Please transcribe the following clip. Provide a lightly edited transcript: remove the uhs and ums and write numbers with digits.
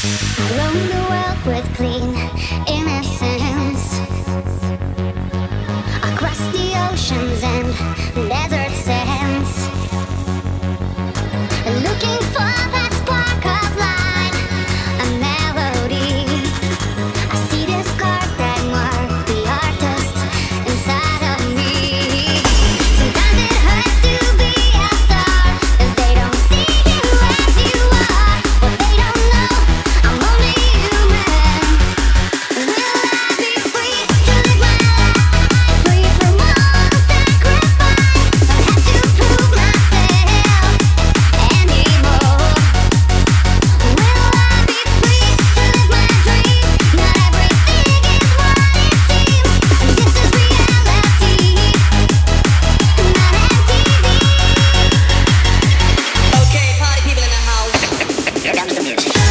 Roam the world with clean innocence, across the oceans and desert sands, looking for that spark of light, a melody. I see the scars that mark the artist inside of me. Sometimes it hurts to be a star, 'cause they don't see you as you are. What they don't know, I'm only human. Will I be free to live my life, free from all the sacrifice? Don't have to prove myself anymore. Will I be free to live my dreams? Not everything is what it seems, and this is reality, not MTV. Okay, party people in the house. Here comes the music.